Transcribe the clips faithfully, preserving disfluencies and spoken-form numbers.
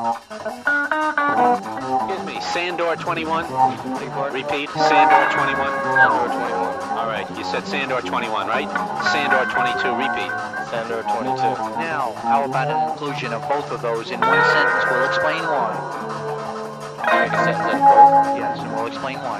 Excuse me, Sandor twenty-one. Repeat, Sandor twenty-one. Sandor twenty-one. All right, you said Sandor twenty-one, right? Sandor twenty-two, repeat. Sandor twenty-two. Now, how about an inclusion of both of those in one sentence? We'll explain why. Make a sentence out of both? Yes, and we'll explain why.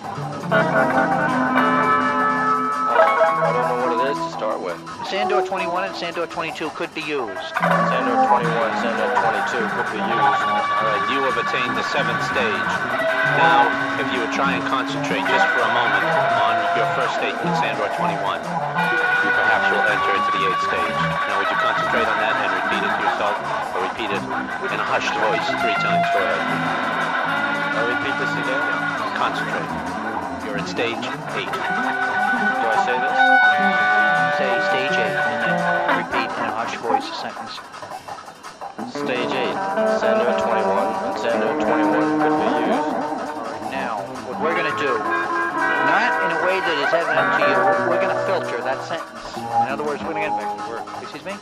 Uh, I don't know what it is to start with. Sandor twenty-one and Sandor twenty-two could be used. Sandor twenty-one, Sandor twenty-two could be used. All right, you have attained the seventh stage. Now, if you would try and concentrate just for a moment on your first statement, Sandor twenty-one, you perhaps will enter into the eighth stage. Now, would you concentrate on that and repeat it to yourself, or repeat it in a hushed voice three times? Go ahead. I'll repeat this again. Concentrate. You're in stage eight. Do I say this? Say stage eight, and then repeat in a hushed voice a sentence. Stage eight. Sandor twenty-one and Sandor twenty-one could be used. Now, what we're going to do, not in a way that is evident to you, we're going to filter that sentence. In other words, we're going to get back to work. Excuse me?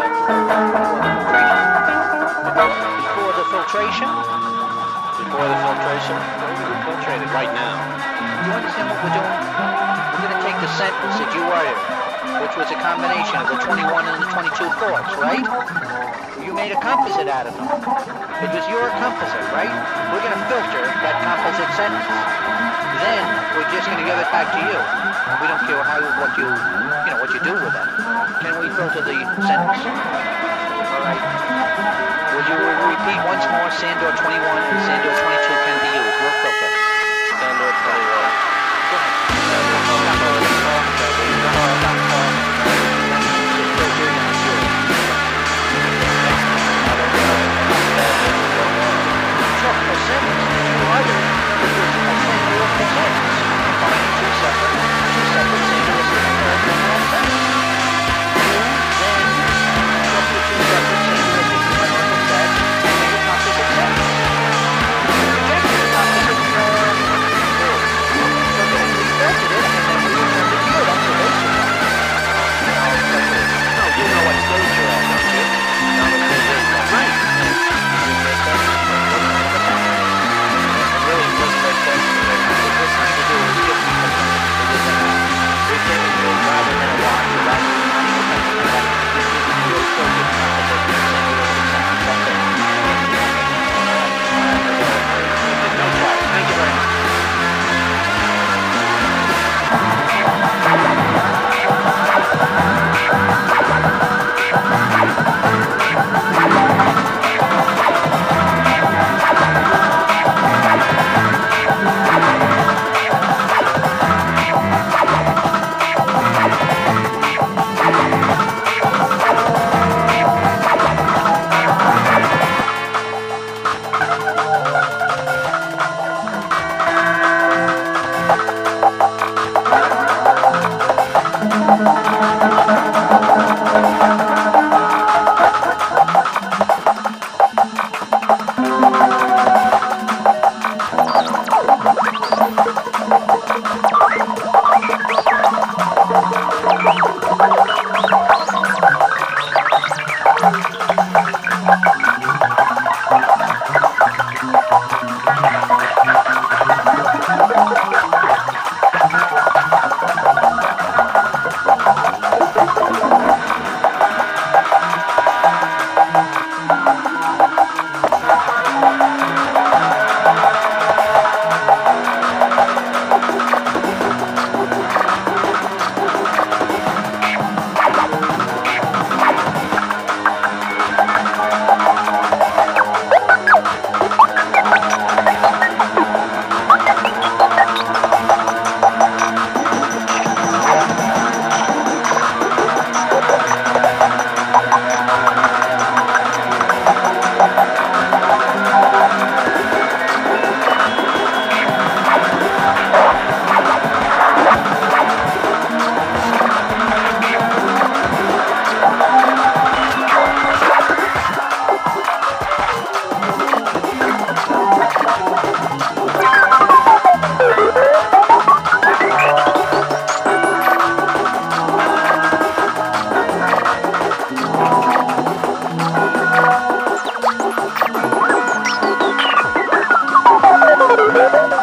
Before the filtration? Before the filtration? Filtrate it right now. Do you understand what we're doing? We're going to take the sentence that you uttered, which was a combination of the twenty-one and the twenty-two thoughts, right? You made a composite out of them. It was your composite, right? We're going to filter that composite sentence. Then we're just going to give it back to you. We don't care how what you you know what you do with it. Can we filter the sentence? All right. Would you repeat once more? Sandor twenty-one and Sandor twenty-two can be used. We'll filter. Sandor twenty-one. Go ahead. Sandor twenty-one. Thank you.